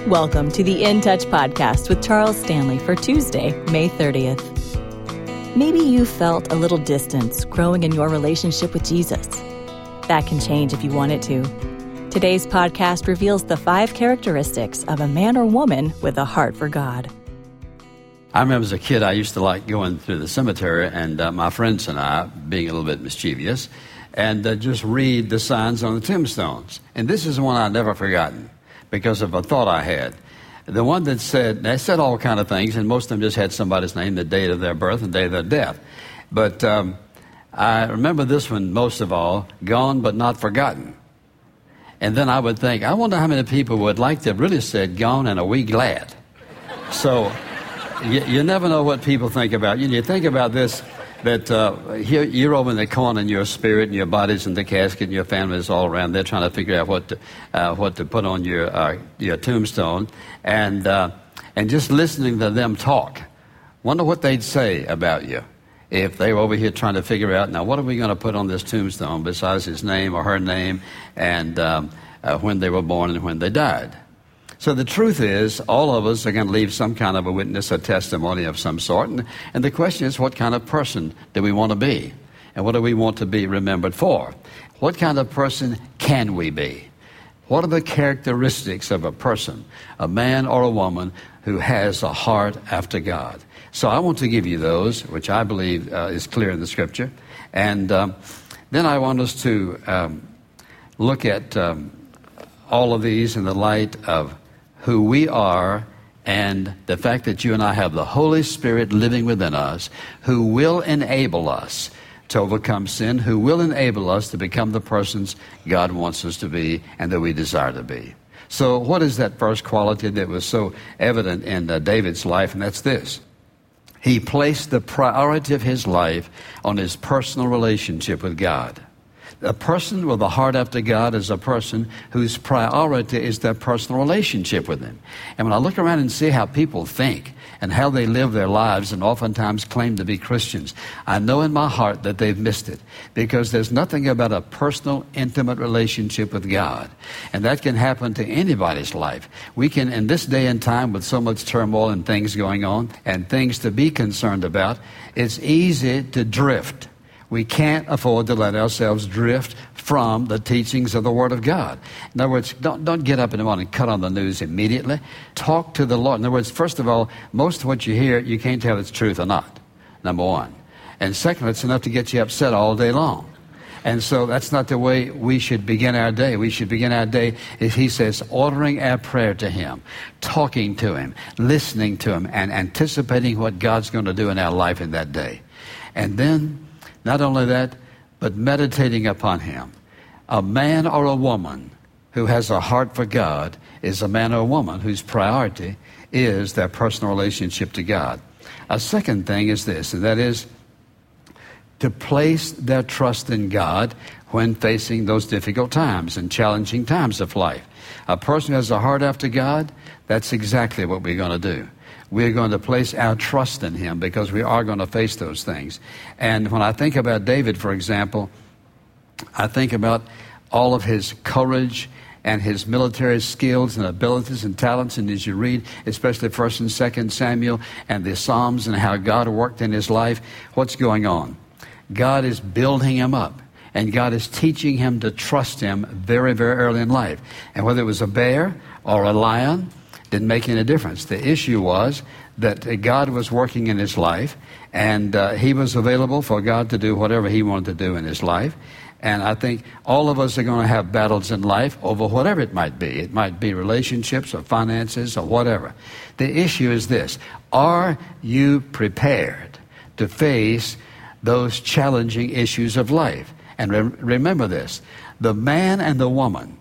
Welcome to the In Touch podcast with Charles Stanley for Tuesday, May 30th. Maybe you felt a little distance growing in your relationship with Jesus. That can change if you want it to. Today's podcast reveals the 5 characteristics of a man or woman with a heart for God. I remember as a kid, I used to like going through the cemetery and my friends and I, being a little bit mischievous, and just read the signs on the tombstones. And this is one I've never forgotten because of a thought I had. The one that said, they said all kind of things, and most of them just had somebody's name, the date of their birth and date of their death. But I remember this one most of all, gone but not forgotten. And then I would think, I wonder how many people would like to have really said, gone and are we glad? So you never know what people think about you. You think about this, that here you're over in the corner and your spirit and your body's in the casket and your family is all around. They're trying to figure out what to put on your tombstone. And just listening to them talk, wonder what they'd say about you if they were over here trying to figure out, now what are we going to put on this tombstone besides his name or her name and when they were born and when they died. So the truth is, all of us are going to leave some kind of a witness, a testimony of some sort. And the question is, what kind of person do we want to be? And what do we want to be remembered for? What kind of person can we be? What are the characteristics of a person, a man or a woman, who has a heart after God? So I want to give you those, which I believe is clear in the Scripture. And then I want us to look at all of these in the light of who we are and the fact that you and I have the Holy Spirit living within us who will enable us to overcome sin, who will enable us to become the persons God wants us to be and that we desire to be. So what is that first quality that was so evident in David's life? And that's this. He placed the priority of his life on his personal relationship with God. A person with a heart after God is a person whose priority is their personal relationship with Him. And when I look around and see how people think and how they live their lives and oftentimes claim to be Christians, I know in my heart that they've missed it, because there's nothing about a personal, intimate relationship with God. And that can happen to anybody's life. We can, in this day and time with so much turmoil and things going on and things to be concerned about, it's easy to drift. We can't afford to let ourselves drift from the teachings of the Word of God. In other words, don't get up in the morning and cut on the news immediately. Talk to the Lord. In other words, first of all, most of what you hear, you can't tell if it's truth or not, number one. And secondly, it's enough to get you upset all day long. And so that's not the way we should begin our day. We should begin our day, as he says, ordering our prayer to Him, talking to Him, listening to Him, and anticipating what God's going to do in our life in that day. And then, not only that, but meditating upon Him. A man or a woman who has a heart for God is a man or a woman whose priority is their personal relationship to God. A second thing is this, and that is to place their trust in God when facing those difficult times and challenging times of life. A person who has a heart after God, that's exactly what we're going to do. We're going to place our trust in Him because we are going to face those things. And when I think about David, for example, I think about all of his courage and his military skills and abilities and talents. And as you read, especially 1st and 2nd Samuel and the Psalms and how God worked in his life, what's going on? God is building him up. And God is teaching him to trust Him very, very early in life. And whether it was a bear or a lion, didn't make any difference. The issue was that God was working in his life, and he was available for God to do whatever He wanted to do in his life. And I think all of us are going to have battles in life over whatever it might be. It might be relationships or finances or whatever. The issue is this: are you prepared to face those challenging issues of life? And remember this: the man and the woman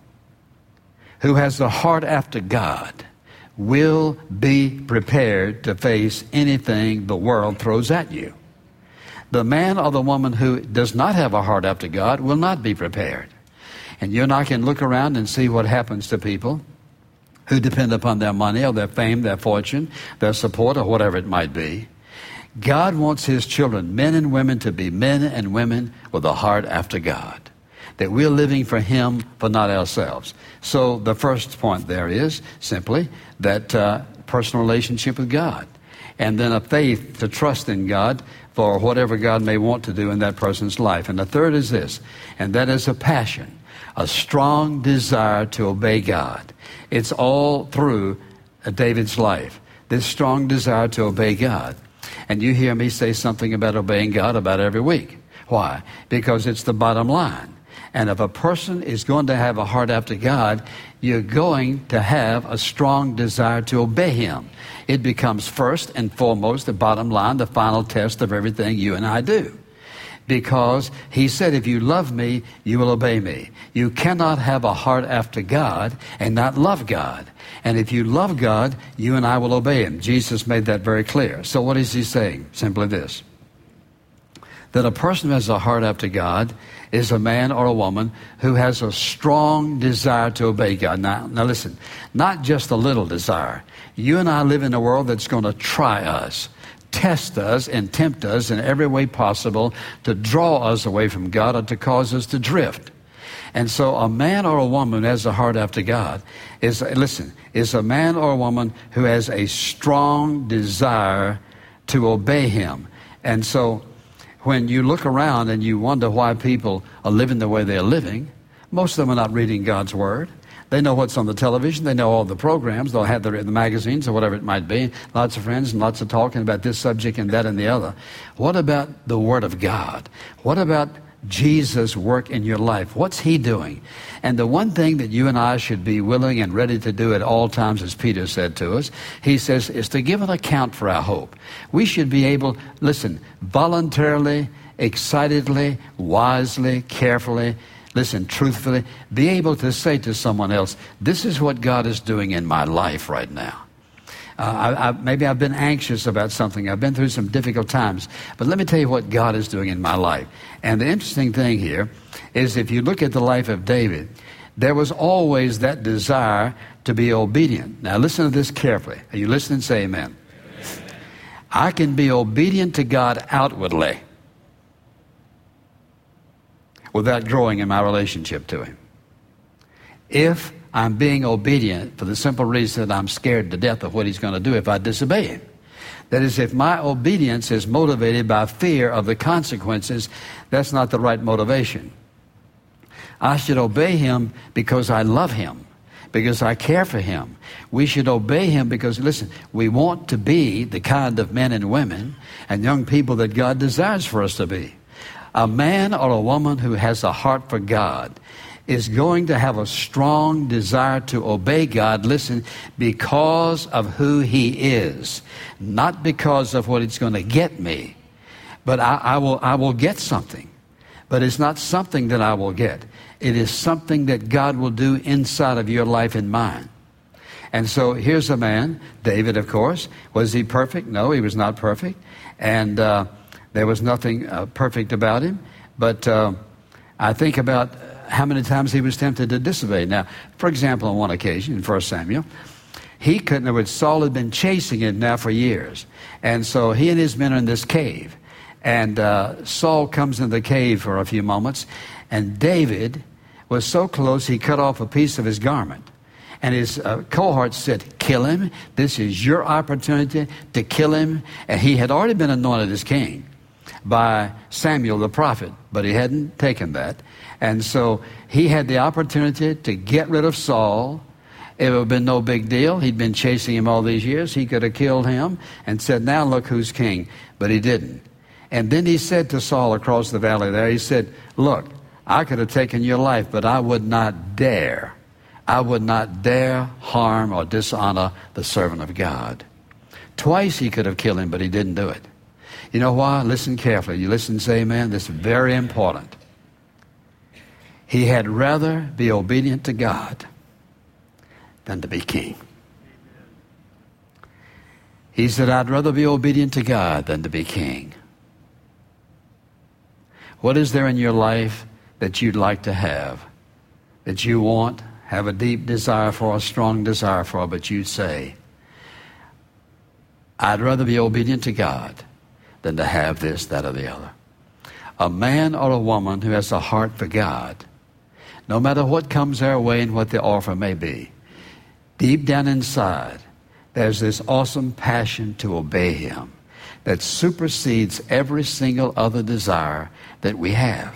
who has the heart after God will be prepared to face anything the world throws at you. The man or the woman who does not have a heart after God will not be prepared. And you and I can look around and see what happens to people who depend upon their money or their fame, their fortune, their support, or whatever it might be. God wants His children, men and women, to be men and women with a heart after God. that we're living for Him, for not ourselves. So the first point there is simply that personal relationship with God. And then a faith to trust in God for whatever God may want to do in that person's life. And the third is this, and that is a passion, a strong desire to obey God. It's all through David's life, this strong desire to obey God. And you hear me say something about obeying God about every week. Why? Because it's the bottom line. And if a person is going to have a heart after God, you're going to have a strong desire to obey Him. It becomes first and foremost the bottom line, the final test of everything you and I do. Because He said, if you love me, you will obey me. You cannot have a heart after God and not love God. And if you love God, you and I will obey Him. Jesus made that very clear. So what is He saying? Simply this, that a person who has a heart after God is a man or a woman who has a strong desire to obey God. Now listen, not just a little desire. You and I live in a world that's going to try us, test us, and tempt us in every way possible to draw us away from God or to cause us to drift. And so a man or a woman who has a heart after God is a man or a woman who has a strong desire to obey Him. And so when you look around and you wonder why people are living the way they're living, most of them are not reading God's Word. They know what's on the television. They know all the programs. They'll have the magazines or whatever it might be. Lots of friends and lots of talking about this subject and that and the other. What about the Word of God? What about Jesus' work in your life? What's He doing? And the one thing that you and I should be willing and ready to do at all times, as Peter said to us, he says, is to give an account for our hope. We should be able, voluntarily, excitedly, wisely, carefully, truthfully, be able to say to someone else, this is what God is doing in my life right now. Maybe I've been anxious about something. I've been through some difficult times. But let me tell you what God is doing in my life. And the interesting thing here is if you look at the life of David, there was always that desire to be obedient. Now listen to this carefully. Are you listening? Say amen. I can be obedient to God outwardly without growing in my relationship to Him. If I'm being obedient for the simple reason that I'm scared to death of what He's going to do if I disobey Him. That is, if my obedience is motivated by fear of the consequences, that's not the right motivation. I should obey Him because I love Him, because I care for Him. We should obey Him because, we want to be the kind of men and women and young people that God desires for us to be. A man or a woman who has a heart for God is going to have a strong desire to obey God, because of who He is. Not because of what it's going to get me. But I will get something. But it's not something that I will get. It is something that God will do inside of your life and mine. And so here's a man, David, of course. Was he perfect? No, he was not perfect. And there was nothing perfect about him. But I think about how many times he was tempted to disobey. Now, for example, on one occasion in 1 Samuel, Saul had been chasing him now for years. And so he and his men are in this cave. And Saul comes in the cave for a few moments. And David was so close, he cut off a piece of his garment. And his cohorts said, kill him. This is your opportunity to kill him. And he had already been anointed as king by Samuel the prophet, but he hadn't taken that. And so he had the opportunity to get rid of Saul. It would have been no big deal. He'd been chasing him all these years. He could have killed him and said, now look who's king. But he didn't. And then he said to Saul across the valley there, he said, look, I could have taken your life, but I would not dare harm or dishonor the servant of God. Twice he could have killed him, but he didn't do it. You know why? Listen carefully. You listen and say amen. This is very important. He had rather be obedient to God than to be king. He said, I'd rather be obedient to God than to be king. What is there in your life that you'd like to have, that you want, have a deep desire for, a strong desire for, but you'd say, I'd rather be obedient to God than to have this, that, or the other. A man or a woman who has a heart for God no matter what comes our way and what the offer may be, deep down inside, there's this awesome passion to obey him that supersedes every single other desire that we have.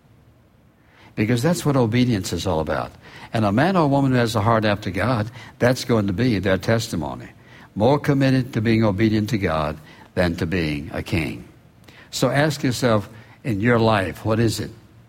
Because that's what obedience is all about. And a man or a woman who has a heart after God, that's going to be their testimony. More committed to being obedient to God than to being a king. So ask yourself, in your life, what is it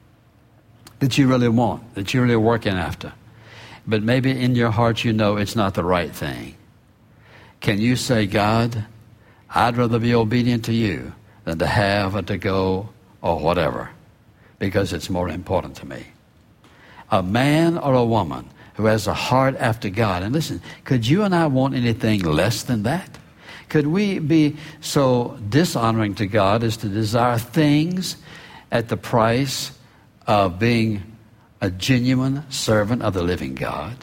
that you really want, that you're really working after? But maybe in your heart you know it's not the right thing. Can you say, God, I'd rather be obedient to you than to have or to go or whatever, because it's more important to me. A man or a woman who has a heart after God. And listen, could you and I want anything less than that? Could we be so dishonoring to God as to desire things at the price of being a genuine servant of the living God?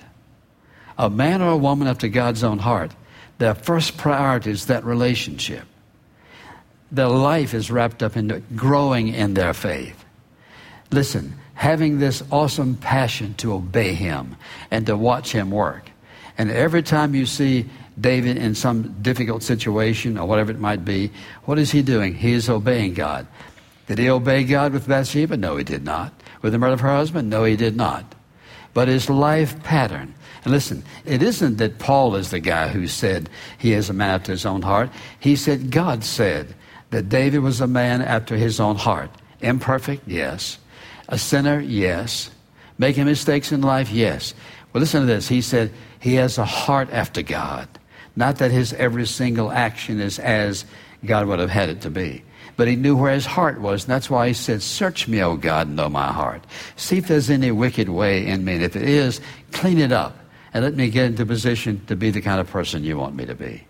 A man or a woman after God's own heart, their first priority is that relationship. Their life is wrapped up in growing in their faith. Listen, having this awesome passion to obey him and to watch him work. And every time you see David in some difficult situation or whatever it might be, what is he doing? He is obeying God. Did he obey God with Bathsheba? No, he did not. With the murder of her husband? No, he did not. But his life pattern. And listen, it isn't that Paul is the guy who said he is a man after his own heart. He said God said that David was a man after his own heart. Imperfect? Yes. A sinner? Yes. Making mistakes in life? Yes. Well, listen to this. He said he has a heart after God. Not that his every single action is as God would have had it to be. But he knew where his heart was, and that's why he said, search me, O God, and know my heart. See if there's any wicked way in me, and if it is, clean it up, and let me get into position to be the kind of person you want me to be.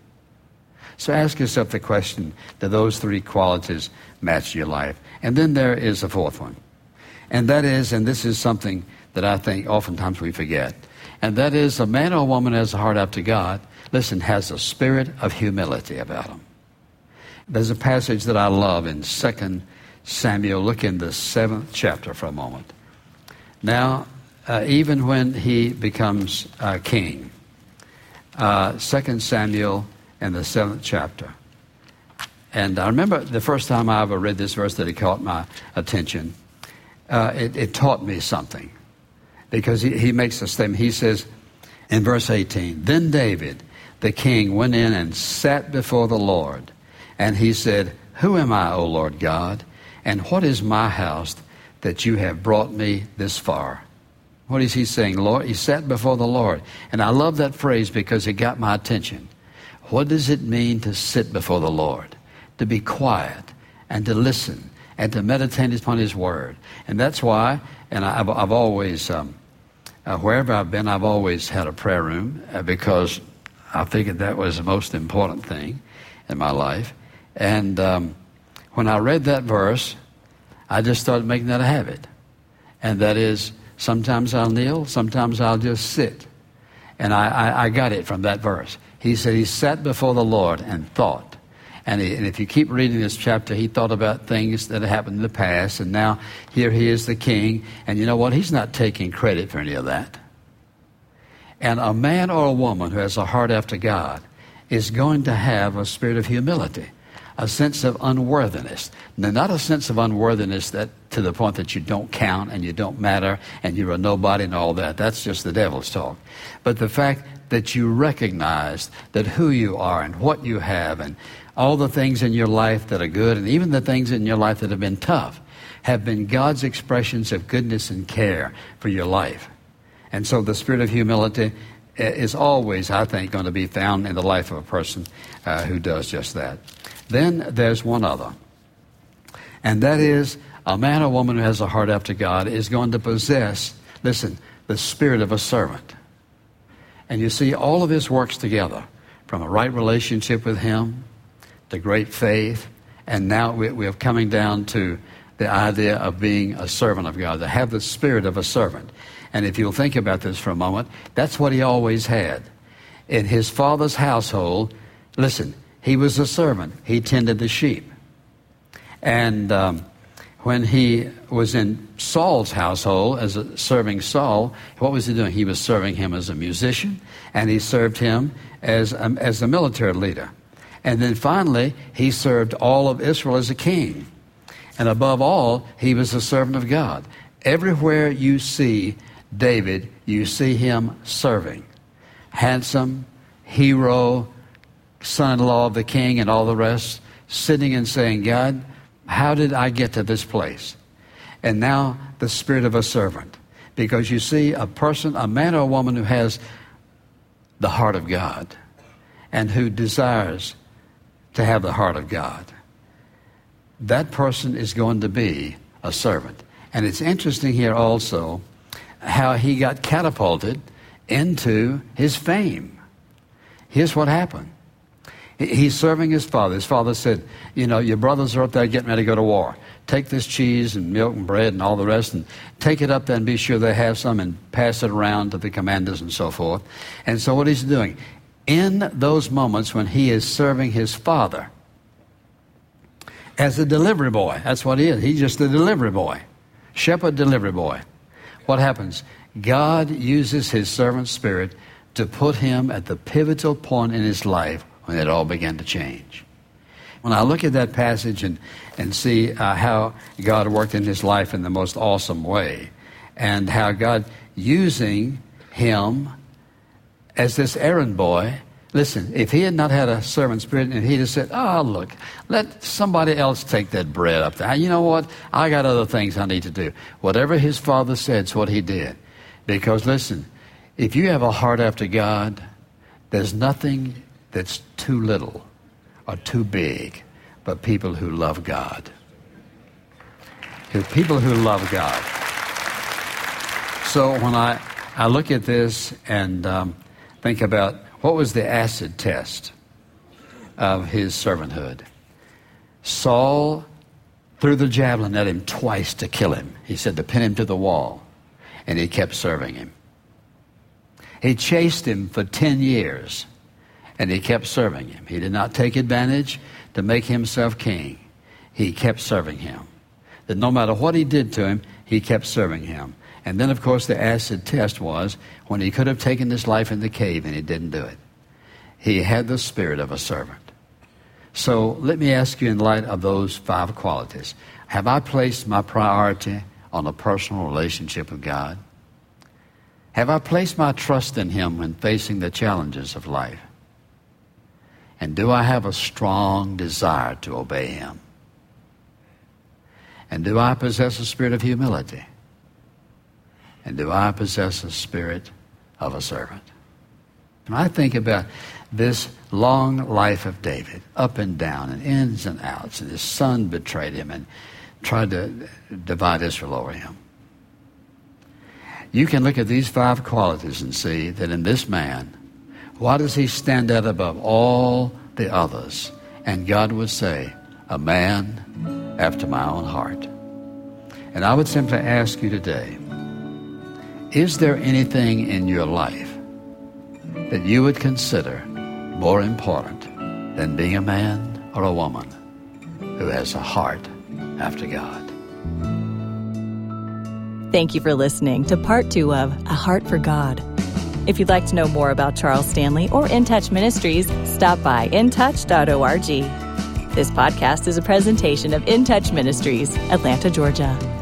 So ask yourself the question, do those three qualities match your life? And then there is a fourth one. And that is, and this is something that I think oftentimes we forget, and that is a man or a woman who has a heart after God, listen, has a spirit of humility about them. There's a passage that I love in 2 Samuel. Look in the 7th chapter for a moment. Now, even when he becomes king, 2 Samuel in the 7th chapter. And I remember the first time I ever read this verse that it caught my attention. It taught me something. Because he makes a statement. He says in verse 18, Then David, the king, went in and sat before the Lord. And he said, Who am I, O Lord God? And what is my house that you have brought me this far? What is he saying, Lord? He sat before the Lord. And I love that phrase because it got my attention. What does it mean to sit before the Lord? To be quiet and to listen and to meditate upon his word. And that's why, and I've always, wherever I've been, I've always had a prayer room because I figured that was the most important thing in my life. And when I read that verse, I just started making that a habit. And that is, sometimes I'll kneel, sometimes I'll just sit. And I got it from that verse. He said he sat before the Lord and thought. And if you keep reading this chapter, he thought about things that had happened in the past. And now here he is the king. And you know what? He's not taking credit for any of that. And a man or a woman who has a heart after God is going to have a spirit of humility, a sense of unworthiness. Now, not a sense of unworthiness that to the point that you don't count and you don't matter and you're a nobody and all that. That's just the devil's talk. But the fact that you recognize that who you are and what you have and all the things in your life that are good and even the things in your life that have been tough have been God's expressions of goodness and care for your life. And so the spirit of humility is always, I think, going to be found in the life of a person who does just that. Then there's one other. And that is a man or woman who has a heart after God is going to possess, listen, the spirit of a servant. And you see, all of this works together from a right relationship with him to great faith. And now we're coming down to the idea of being a servant of God, to have the spirit of a servant. And if you'll think about this for a moment, that's what he always had. In his father's household, listen, he was a servant. He tended the sheep. And when he was in Saul's household as serving Saul, what was he doing? He was serving him as a musician, and he served him as a military leader. And then finally, he served all of Israel as a king. And above all, he was a servant of God. Everywhere you see David, you see him serving. Handsome, hero, son-in-law of the king and all the rest, sitting and saying, God, how did I get to this place? And now the spirit of a servant. Because you see, a person, a man or a woman who has the heart of God and who desires to have the heart of God, that person is going to be a servant. And it's interesting here also how he got catapulted into his fame. Here's what happened. He's serving his father. His father said, you know, your brothers are up there getting ready to go to war. Take this cheese and milk and bread and all the rest and take it up there and be sure they have some and pass it around to the commanders and so forth. And so what he's doing, in those moments when he is serving his father as a delivery boy, that's what he is. He's just a delivery boy, shepherd delivery boy. What happens? God uses his servant spirit to put him at the pivotal point in his life when it all began to change. When I look at that passage and see how God worked in his life in the most awesome way, and how God using him as this errand boy, listen, if he had not had a servant spirit and he'd have said, oh, look, let somebody else take that bread up there. You know what? I got other things I need to do. Whatever his father said is what he did. Because listen, if you have a heart after God, there's nothing that's too little or too big, but people who love God. People who love God. So when I look at this and think about what was the acid test of his servanthood. Saul threw the javelin at him twice to kill him. He said to pin him to the wall, and he kept serving him. He chased him for 10 years. And he kept serving him. He did not take advantage to make himself king. He kept serving him. That no matter what he did to him, he kept serving him. And then, of course, the acid test was when he could have taken his life in the cave and he didn't do it. He had the spirit of a servant. So let me ask you in light of those 5 qualities, have I placed my priority on a personal relationship with God? Have I placed my trust in him when facing the challenges of life? And do I have a strong desire to obey him? And do I possess a spirit of humility? And do I possess a spirit of a servant? When I think about this long life of David, up and down and ins and outs, and his son betrayed him and tried to divide Israel over him. You can look at these 5 qualities and see that in this man, why does he stand out above all the others? And God would say, a man after my own heart. And I would simply ask you today, is there anything in your life that you would consider more important than being a man or a woman who has a heart after God? Thank you for listening to part 2 of A Heart for God. If you'd like to know more about Charles Stanley or In Touch Ministries, stop by intouch.org. This podcast is a presentation of In Touch Ministries, Atlanta, Georgia.